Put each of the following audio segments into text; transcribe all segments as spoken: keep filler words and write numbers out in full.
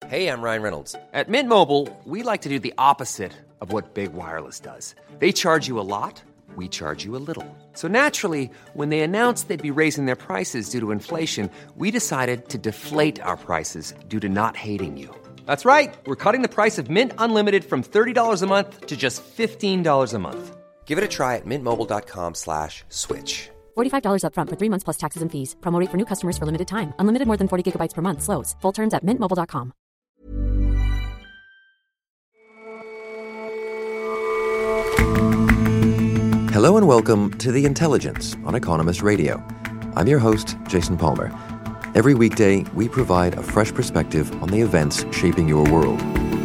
Hey, I'm Ryan Reynolds. At Mint Mobile, we like to do the opposite of what Big Wireless does. They charge you a lot, we charge you a little. So naturally, when they announced they'd be raising their prices due to inflation, we decided to deflate our prices due to not hating you. That's right. We're cutting the price of Mint Unlimited from thirty dollars a month to just fifteen dollars a month. Give it a try at mintmobile.com slash switch. forty-five dollars up front for three months plus taxes and fees. Promo rate for new customers for limited time. Unlimited more than forty gigabytes per month. Slows full terms at mint mobile dot com. Hello and welcome to The Intelligence on Economist Radio. I'm your host, Jason Palmer. Every weekday, we provide a fresh perspective on the events shaping your world.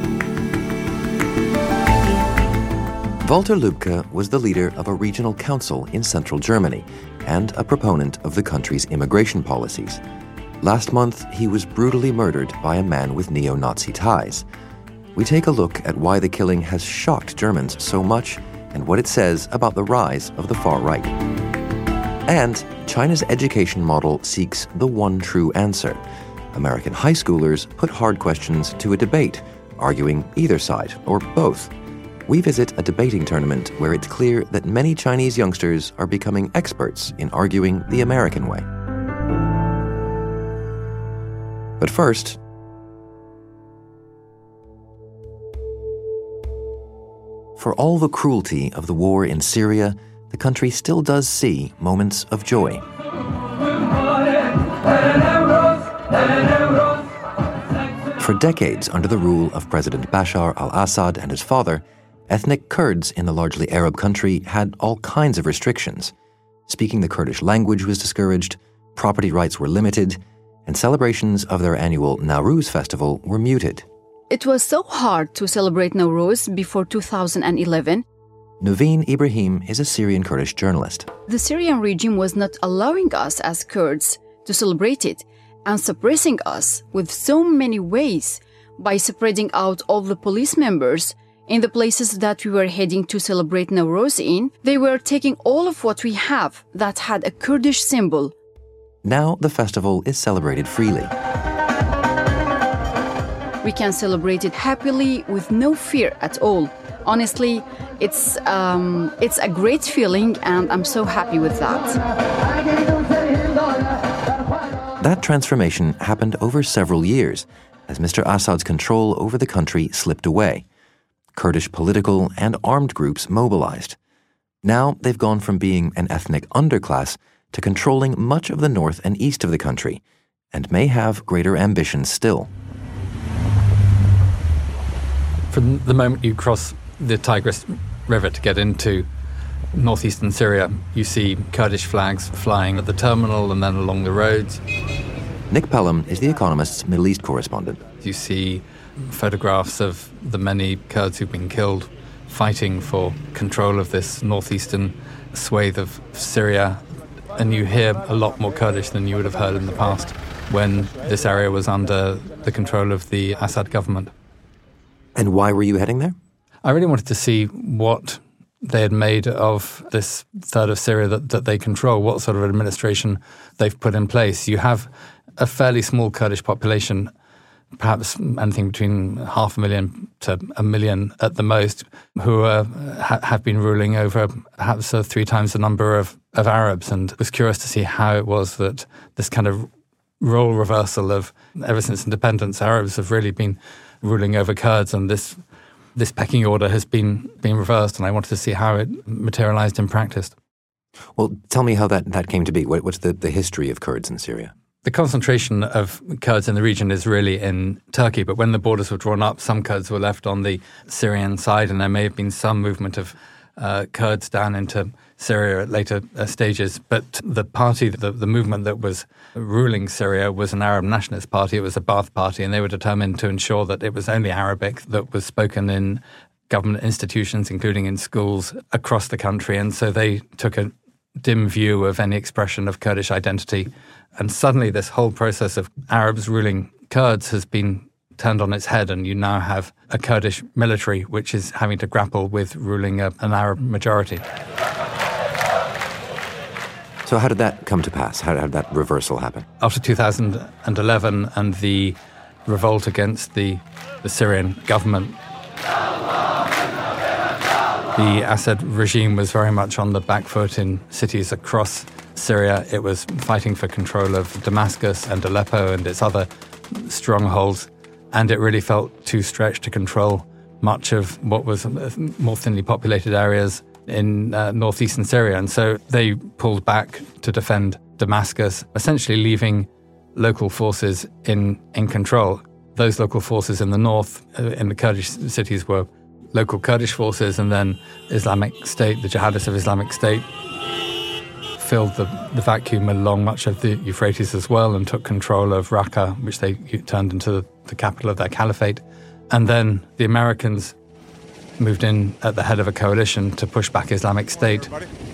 Walter Lübcke was the leader of a regional council in central Germany and a proponent of the country's immigration policies. Last month, he was brutally murdered by a man with neo-Nazi ties. We take a look at why the killing has shocked Germans so much and what it says about the rise of the far right. And China's education model seeks the one true answer. American high schoolers put hard questions to a debate, arguing either side or both. We visit a debating tournament where it's clear that many Chinese youngsters are becoming experts in arguing the American way. But first, for all the cruelty of the war in Syria, the country still does see moments of joy. For decades under the rule of President Bashar al-Assad and his father, ethnic Kurds in the largely Arab country had all kinds of restrictions. Speaking the Kurdish language was discouraged, property rights were limited, and celebrations of their annual Nowruz festival were muted. It was so hard to celebrate Nowruz before two thousand eleven. Nuveen Ibrahim is a Syrian Kurdish journalist. The Syrian regime was not allowing us as Kurds to celebrate it and suppressing us with so many ways by spreading out all the police members in the places that we were heading to celebrate Nowruz in. They were taking all of what we have that had a Kurdish symbol. Now the festival is celebrated freely. We can celebrate it happily with no fear at all. Honestly, it's um, it's a great feeling and I'm so happy with that. That transformation happened over several years as Mister Assad's control over the country slipped away. Kurdish political and armed groups mobilized. Now they've gone from being an ethnic underclass to controlling much of the north and east of the country, and may have greater ambitions still. From the moment you cross the Tigris River to get into northeastern Syria, you see Kurdish flags flying at the terminal and then along the roads. Nick Pelham is The Economist's Middle East correspondent. You see photographs of the many Kurds who've been killed fighting for control of this northeastern swathe of Syria, and you hear a lot more Kurdish than you would have heard in the past when this area was under the control of the Assad government. And why were you heading there? I really wanted to see what they had made of this third of Syria that, that they control, what sort of administration they've put in place. You have a fairly small Kurdish population, perhaps anything between half a million to a million at the most, who are, ha, have been ruling over perhaps uh, three times the number of, of Arabs, and was curious to see how it was that this kind of role reversal of, ever since independence, Arabs have really been ruling over Kurds, and this this pecking order has been been reversed, and I wanted to see how it materialized in practice. Well, tell me how that, that came to be. What, what's the, the history of Kurds in Syria? The concentration of Kurds in the region is really in Turkey, but when the borders were drawn up, some Kurds were left on the Syrian side, and there may have been some movement of uh, Kurds down into Syria at later uh, stages. But the party, the, the movement that was ruling Syria was an Arab nationalist party. It was a Ba'ath party, and they were determined to ensure that it was only Arabic that was spoken in government institutions, including in schools across the country. And so they took a dim view of any expression of Kurdish identity. And suddenly this whole process of Arabs ruling Kurds has been turned on its head, and you now have a Kurdish military which is having to grapple with ruling a, an Arab majority. So how did that come to pass? How did that reversal happen? After two thousand eleven and the revolt against the, the Syrian government. The Assad regime was very much on the back foot in cities across Syria. It was fighting for control of Damascus and Aleppo and its other strongholds, and it really felt too stretched to control much of what was more thinly populated areas in uh, northeastern Syria. And so they pulled back to defend Damascus, essentially leaving local forces in, in control. Those local forces in the north, uh, in the Kurdish cities, were local Kurdish forces, and then Islamic State, the jihadists of Islamic State, filled the, the vacuum along much of the Euphrates as well and took control of Raqqa, which they turned into the, the capital of their caliphate. And then the Americans moved in at the head of a coalition to push back Islamic State.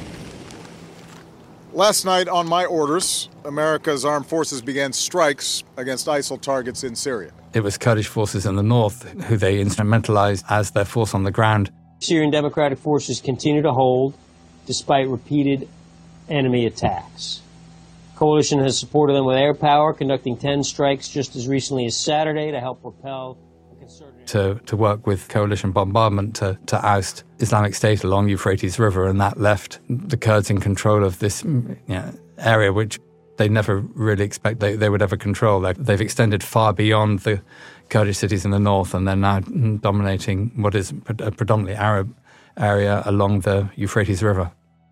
Last night, on my orders, America's armed forces began strikes against ISIL targets in Syria. It was Kurdish forces in the north who they instrumentalized as their force on the ground. Syrian Democratic forces continue to hold despite repeated enemy attacks. The coalition has supported them with air power, conducting ten strikes just as recently as Saturday to help propel a concerted... To, to work with coalition bombardment to, to oust Islamic State along Euphrates River, and that left the Kurds in control of this you know, area which they never really expect they, they would ever control. They've, they've extended far beyond the Kurdish cities in the north, and they're now dominating what is a predominantly Arab area along the Euphrates River.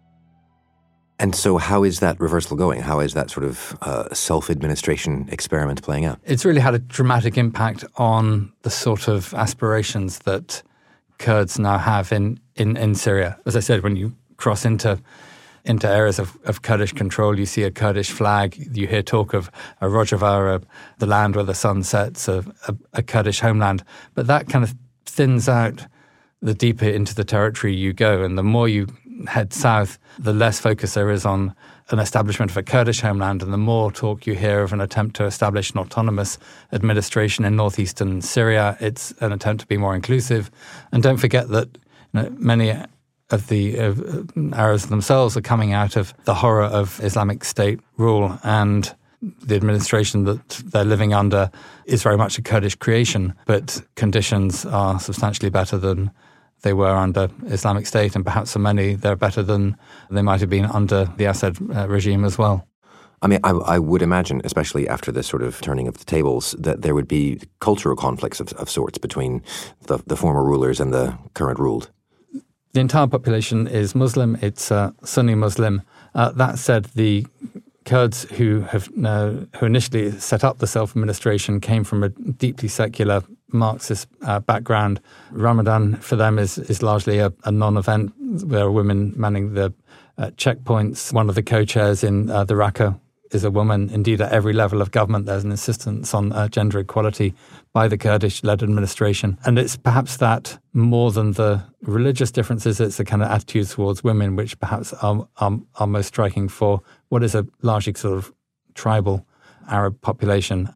And so how is that reversal going? How is that sort of uh, self-administration experiment playing out? It's really had a dramatic impact on the sort of aspirations that Kurds now have in, in, in Syria. As I said, when you cross into into areas of, of Kurdish control, you see a Kurdish flag, you hear talk of a Rojava, a, the land where the sun sets, a, a, a Kurdish homeland. But that kind of thins out the deeper into the territory you go, and the more you head south, the less focus there is on an establishment of a Kurdish homeland, and the more talk you hear of an attempt to establish an autonomous administration in northeastern Syria. It's an attempt to be more inclusive. And don't forget that you know, many of the uh, Arabs themselves are coming out of the horror of Islamic State rule, and the administration that they're living under is very much a Kurdish creation, but conditions are substantially better than they were under Islamic State, and perhaps for many they're better than they might have been under the Assad uh, regime as well. I mean, I, I would imagine, especially after this sort of turning of the tables, that there would be cultural conflicts of, of sorts between the, the former rulers and the current ruled. The entire population is Muslim. It's uh, Sunni Muslim. Uh, that said, the Kurds who have uh, who initially set up the self-administration came from a deeply secular Marxist uh, background. Ramadan for them is is largely a, a non-event. There are women manning the uh, checkpoints. One of the co-chairs in uh, the Raqqa is a woman. Indeed, at every level of government, there's an insistence on uh, gender equality by the Kurdish-led administration. And it's perhaps that more than the religious differences, it's the kind of attitudes towards women which perhaps are, are, are most striking for what is a largely sort of tribal Arab population.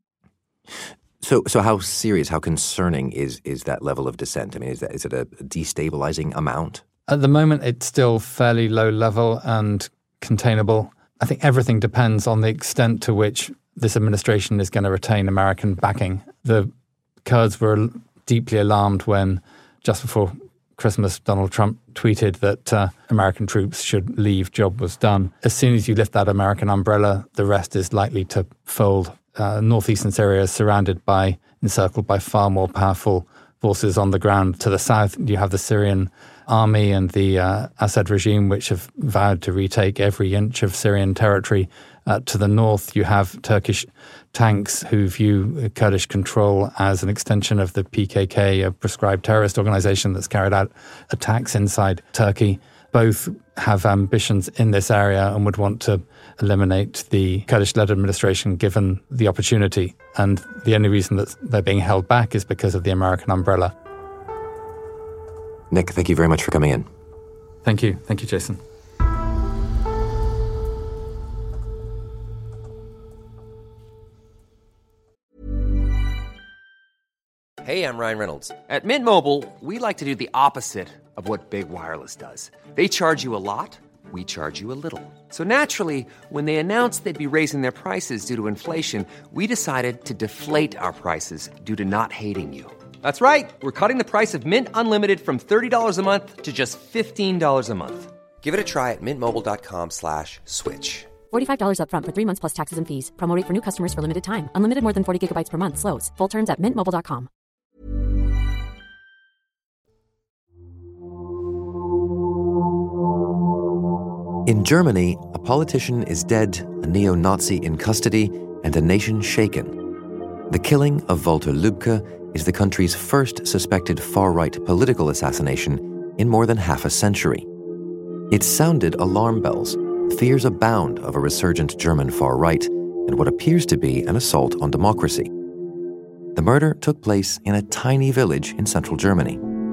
So, so how serious, how concerning is is that level of dissent? I mean, is that is it a destabilizing amount? At the moment, it's still fairly low level and containable. I think everything depends on the extent to which this administration is going to retain American backing. The Kurds were deeply alarmed when, just before Christmas, Donald Trump tweeted that uh, American troops should leave, job was done. As soon as you lift that American umbrella, the rest is likely to fold. Uh, northeastern Syria is surrounded by, encircled by far more powerful forces on the ground. To the south, you have the Syrian army and the uh, Assad regime, which have vowed to retake every inch of Syrian territory. Uh, to the north, you have Turkish tanks who view Kurdish control as an extension of the P K K, a prescribed terrorist organization that's carried out attacks inside Turkey. Both have ambitions in this area and would want to eliminate the Kurdish-led administration given the opportunity. And the only reason that they're being held back is because of the American umbrella. Nick, thank you very much for coming in. Thank you. Thank you, Jason. Hey, I'm Ryan Reynolds. At Mint Mobile, we like to do the opposite of what Big Wireless does. They charge you a lot, we charge you a little. So naturally, when they announced they'd be raising their prices due to inflation, we decided to deflate our prices due to not hating you. That's right. We're cutting the price of Mint Unlimited from thirty dollars a month to just fifteen dollars a month. Give it a try at mintmobile.com slash switch. forty-five dollars up front for three months plus taxes and fees. Promo rate for new customers for limited time. Unlimited more than forty gigabytes per month. Slows full terms at mint mobile dot com. In Germany, a politician is dead, a neo-Nazi in custody, and a nation shaken. The killing of Walter Lübcke is the country's first suspected far-right political assassination in more than half a century. It sounded alarm bells. Fears abound of a resurgent German far-right and what appears to be an assault on democracy. The murder took place in a tiny village in central Germany.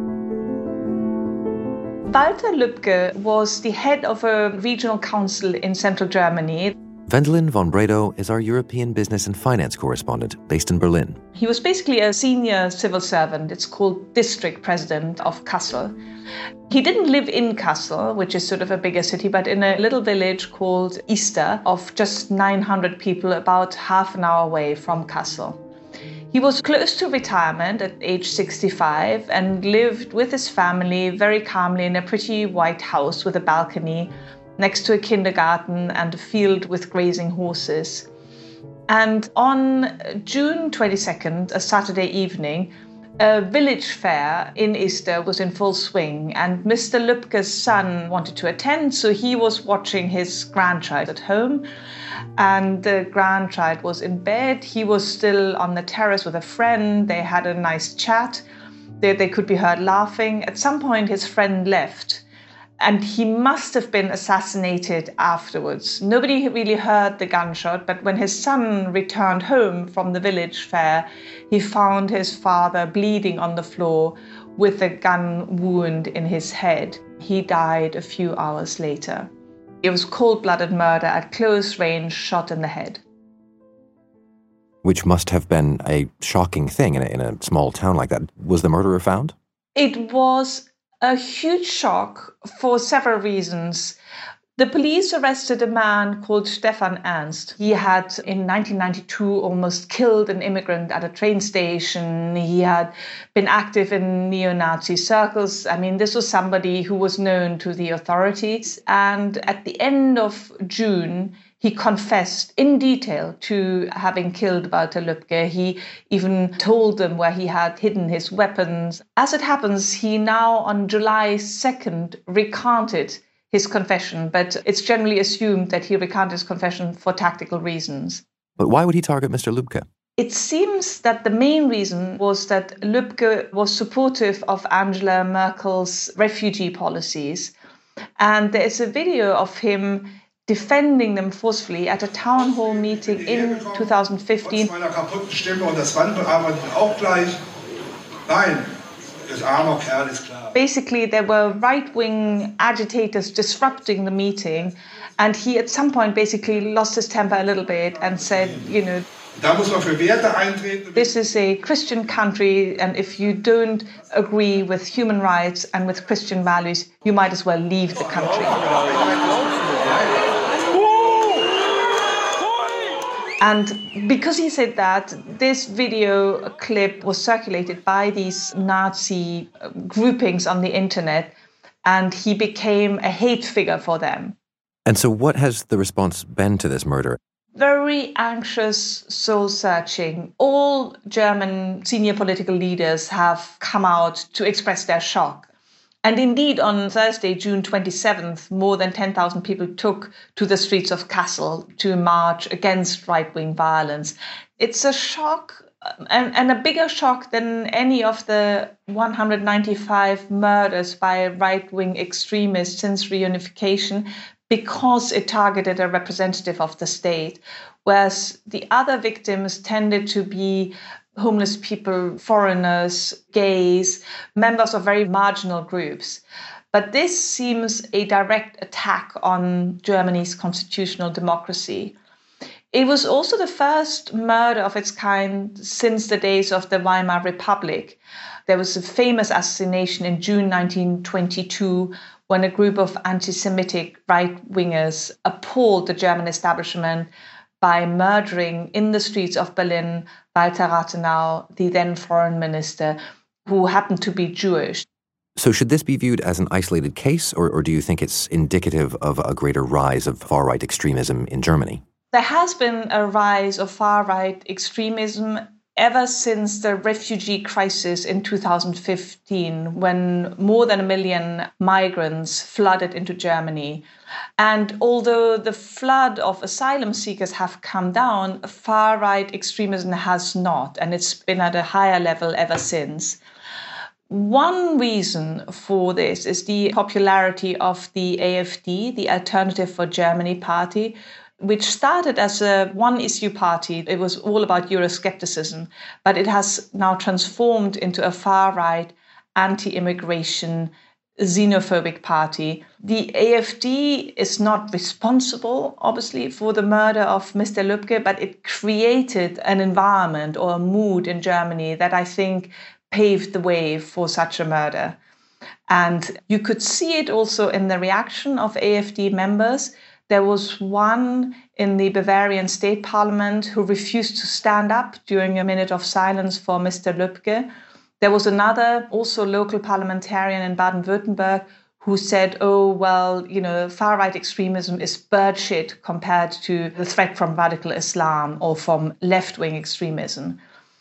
Walter Lübcke was the head of a regional council in central Germany. Wendelin von Bredow is our European business and finance correspondent based in Berlin. He was basically a senior civil servant. It's called district president of Kassel. He didn't live in Kassel, which is sort of a bigger city, but in a little village called Ister of just nine hundred people, about half an hour away from Kassel. He was close to retirement at age sixty-five and lived with his family very calmly in a pretty white house with a balcony next to a kindergarten and a field with grazing horses. And on June twenty-second, a Saturday evening, a village fair in Ister was in full swing, and Mister Lübcke's son wanted to attend, so he was watching his grandchild at home. And the grandchild was in bed. He was still on the terrace with a friend. They had a nice chat. They, they could be heard laughing. At some point, his friend left, and he must have been assassinated afterwards. Nobody really heard the gunshot, but when his son returned home from the village fair, he found his father bleeding on the floor with a gun wound in his head. He died a few hours later. It was cold-blooded murder at close range, shot in the head. Which must have been a shocking thing in a, in a small town like that. Was the murderer found? It was a huge shock for several reasons. The police arrested a man called Stefan Ernst. He had, in nineteen ninety-two, almost killed an immigrant at a train station. He had been active in neo-Nazi circles. I mean, this was somebody who was known to the authorities. And at the end of June, he confessed in detail to having killed Walter Lübcke. He even told them where he had hidden his weapons. As it happens, he now, on July second, recanted his confession, but it's generally assumed that he recanted his confession for tactical reasons. But why would he target Mister Lübcke? It seems that the main reason was that Lübcke was supportive of Angela Merkel's refugee policies. And there is a video of him defending them forcefully at a town hall meeting in two thousand fifteen. Basically, there were right-wing agitators disrupting the meeting, and he at some point basically lost his temper a little bit and said, you know, this is a Christian country, and if you don't agree with human rights and with Christian values, you might as well leave the country. And because he said that, this video clip was circulated by these Nazi groupings on the internet, and he became a hate figure for them. And so what has the response been to this murder? Very anxious, soul-searching. All German senior political leaders have come out to express their shock. And indeed, on Thursday, June twenty-seventh, more than ten thousand people took to the streets of Kassel to march against right-wing violence. It's a shock, and, and a bigger shock than any of the one hundred ninety-five murders by right-wing extremists since reunification, because it targeted a representative of the state, whereas the other victims tended to be homeless people, foreigners, gays, members of very marginal groups. But this seems a direct attack on Germany's constitutional democracy. It was also the first murder of its kind since the days of the Weimar Republic. There was a famous assassination in June nineteen twenty-two when a group of anti-Semitic right-wingers appalled the German establishment by murdering in the streets of Berlin Walter Rathenau, the then foreign minister, who happened to be Jewish. So should this be viewed as an isolated case, or, or do you think it's indicative of a greater rise of far-right extremism in Germany? There has been a rise of far-right extremism ever since the refugee crisis in two thousand fifteen, when more than a million migrants flooded into Germany. And although the flood of asylum seekers have come down, far-right extremism has not, and it's been at a higher level ever since. One reason for this is the popularity of the A F D, the Alternative for Germany party, which started as a one-issue party. It was all about Euroscepticism, but it has now transformed into a far-right, anti-immigration, xenophobic party. The A F D is not responsible, obviously, for the murder of Mister Lübcke, but it created an environment or a mood in Germany that I think paved the way for such a murder. And you could see it also in the reaction of A F D members. There was one in the Bavarian state parliament who refused to stand up during a minute of silence for Mister Lübcke. There was another, also local parliamentarian in Baden-Württemberg, who said, oh, well, you know, far-right extremism is bird shit compared to the threat from radical Islam or from left-wing extremism.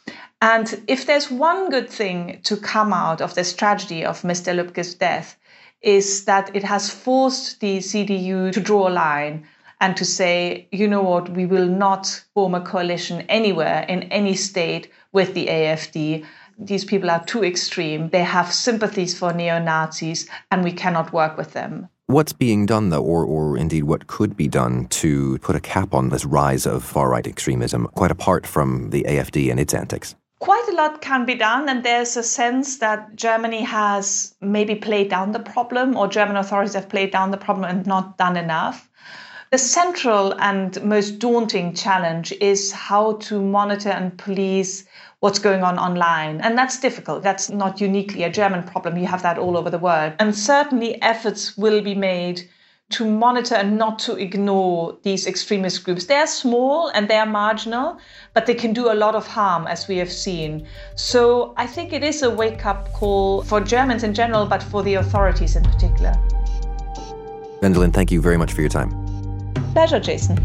And if there's one good thing to come out of this tragedy of Mister Lübcke's death, is that it has forced the C D U to draw a line and to say, you know what, we will not form a coalition anywhere in any state with the A F D. These people are too extreme. They have sympathies for neo-Nazis, and we cannot work with them. What's being done, though, or, or indeed what could be done to put a cap on this rise of far-right extremism, quite apart from the A F D and its antics? Quite a lot can be done, and there's a sense that Germany has maybe played down the problem, or German authorities have played down the problem and not done enough. The central and most daunting challenge is how to monitor and police what's going on online. And that's difficult. That's not uniquely a German problem. You have that all over the world. And certainly efforts will be made to monitor and not to ignore these extremist groups. They're small and they're marginal, but they can do a lot of harm, as we have seen. So I think it is a wake-up call for Germans in general, but for the authorities in particular. Wendelin, thank you very much for your time. Pleasure, Jason.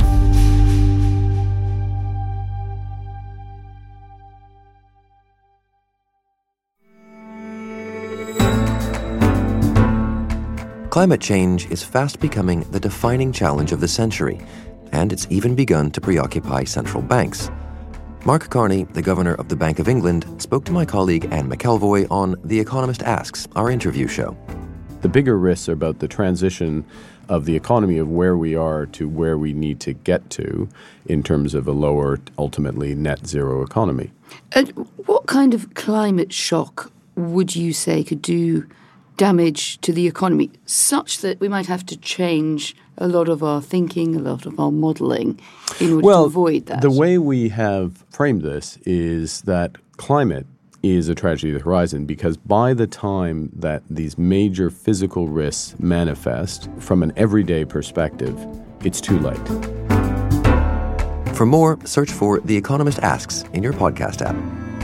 Climate change is fast becoming the defining challenge of the century, and it's even begun to preoccupy central banks. Mark Carney, the Governor of the Bank of England, spoke to my colleague Anne McElvoy on The Economist Asks, our interview show. The bigger risks are about the transition of the economy of where we are to where we need to get to in terms of a lower, ultimately net zero economy. And what kind of climate shock would you say could do damage to the economy, such that we might have to change a lot of our thinking, a lot of our modelling in order well, to avoid that? The way we have framed this is that climate is a tragedy of the horizon, because by the time that these major physical risks manifest from an everyday perspective, it's too late. For more, search for The Economist Asks in your podcast app.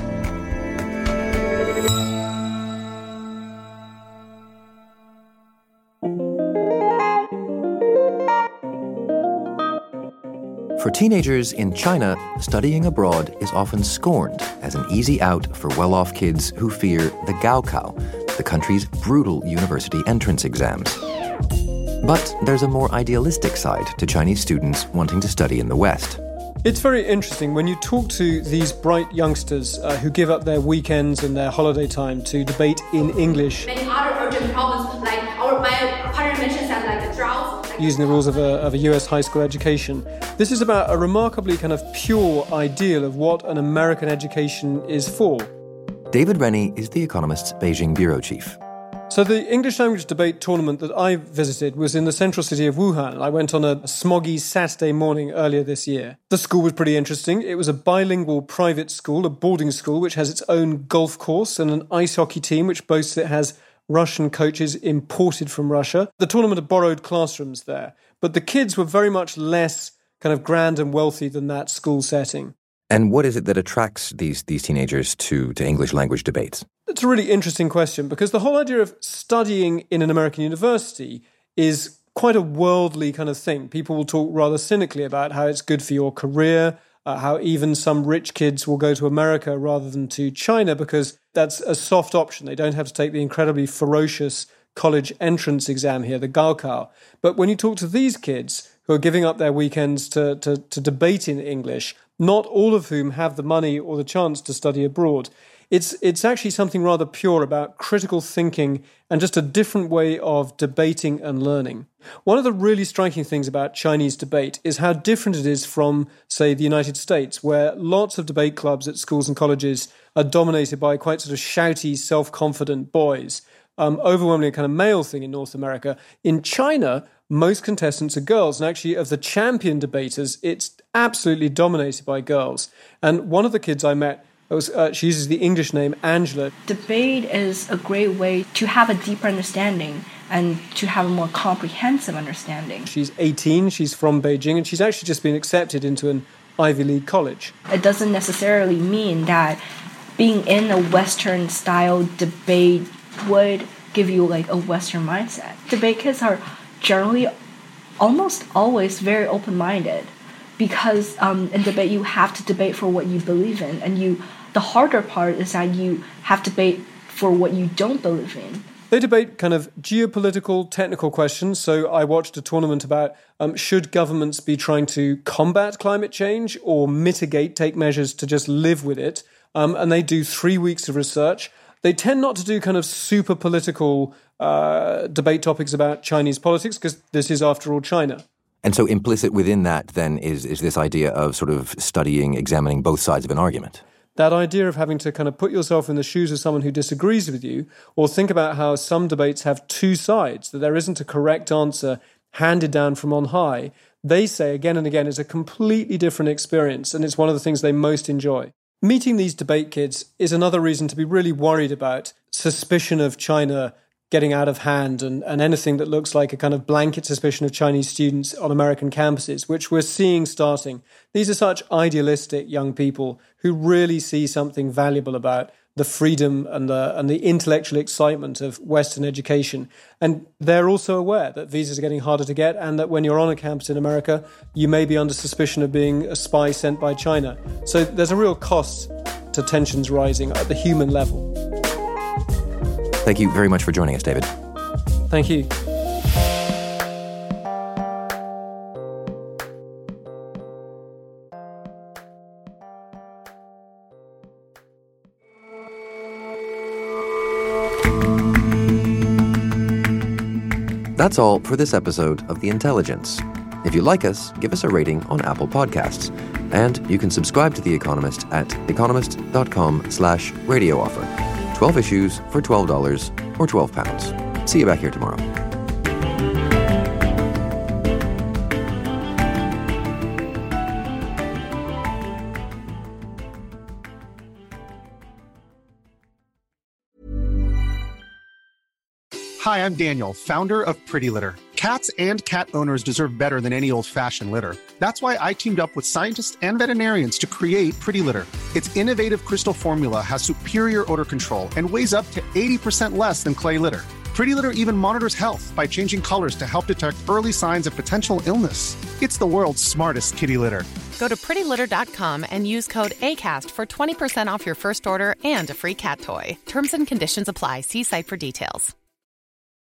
For teenagers in China, studying abroad is often scorned as an easy out for well-off kids who fear the Gaokao, the country's brutal university entrance exams. But there's a more idealistic side to Chinese students wanting to study in the West. It's very interesting when you talk to these bright youngsters uh, who give up their weekends and their holiday time to debate in English. Many other urgent problems, like our, my partner mentioned that, like the drought. Using the rules of a, of a U S high school education. This is about a remarkably kind of pure ideal of what an American education is for. David Rennie is The Economist's Beijing bureau chief. So the English language debate tournament that I visited was in the central city of Wuhan. I went on a smoggy Saturday morning earlier this year. The school was pretty interesting. It was a bilingual private school, a boarding school, which has its own golf course and an ice hockey team, which boasts it has Russian coaches imported from Russia. The tournament had borrowed classrooms there, but the kids were very much less kind of grand and wealthy than that school setting. And what is it that attracts these these teenagers to, to English language debates? It's a really interesting question because the whole idea of studying in an American university is quite a worldly kind of thing. People will talk rather cynically about how it's good for your career, uh, how even some rich kids will go to America rather than to China because that's a soft option. They don't have to take the incredibly ferocious college entrance exam here, the Gaokao. But when you talk to these kids who are giving up their weekends to, to, to debate in English, not all of whom have the money or the chance to study abroad, It's it's actually something rather pure about critical thinking and just a different way of debating and learning. One of the really striking things about Chinese debate is how different it is from, say, the United States, where lots of debate clubs at schools and colleges are dominated by quite sort of shouty, self-confident boys, um, overwhelmingly a kind of male thing in North America. In China, most contestants are girls, and actually of the champion debaters, it's absolutely dominated by girls. And one of the kids I met, Was, uh, she uses the English name Angela. Debate is a great way to have a deeper understanding and to have a more comprehensive understanding. She's eighteen, she's from Beijing, and she's actually just been accepted into an Ivy League college. It doesn't necessarily mean that being in a Western-style debate would give you like a Western mindset. Debate kids are generally almost always very open-minded. Because um, in debate, you have to debate for what you believe in. And you, the harder part is that you have to debate for what you don't believe in. They debate kind of geopolitical, technical questions. So I watched a tournament about um, should governments be trying to combat climate change or mitigate, take measures to just live with it. Um, and they do three weeks of research. They tend not to do kind of super political uh, debate topics about Chinese politics because this is, after all, China. And so implicit within that, then, is, is this idea of sort of studying, examining both sides of an argument. That idea of having to kind of put yourself in the shoes of someone who disagrees with you, or think about how some debates have two sides, that there isn't a correct answer handed down from on high, they say again and again is a completely different experience, and it's one of the things they most enjoy. Meeting these debate kids is another reason to be really worried about suspicion of China getting out of hand and, and anything that looks like a kind of blanket suspicion of Chinese students on American campuses, which we're seeing starting. These are such idealistic young people who really see something valuable about the freedom and the and the intellectual excitement of Western education. And they're also aware that visas are getting harder to get and that when you're on a campus in America, you may be under suspicion of being a spy sent by China. So there's a real cost to tensions rising at the human level. Thank you very much for joining us, David. Thank you. That's all for this episode of The Intelligence. If you like us, give us a rating on Apple Podcasts. And you can subscribe to The Economist at economist.com slash radio offer. twelve issues for twelve dollars or twelve pounds. See you back here tomorrow. Hi, I'm Daniel, founder of Pretty Litter. Cats and cat owners deserve better than any old-fashioned litter. That's why I teamed up with scientists and veterinarians to create Pretty Litter. Its innovative crystal formula has superior odor control and weighs up to eighty percent less than clay litter. Pretty Litter even monitors health by changing colors to help detect early signs of potential illness. It's the world's smartest kitty litter. Go to pretty litter dot com and use code ACAST for twenty percent off your first order and a free cat toy. Terms and conditions apply. See site for details.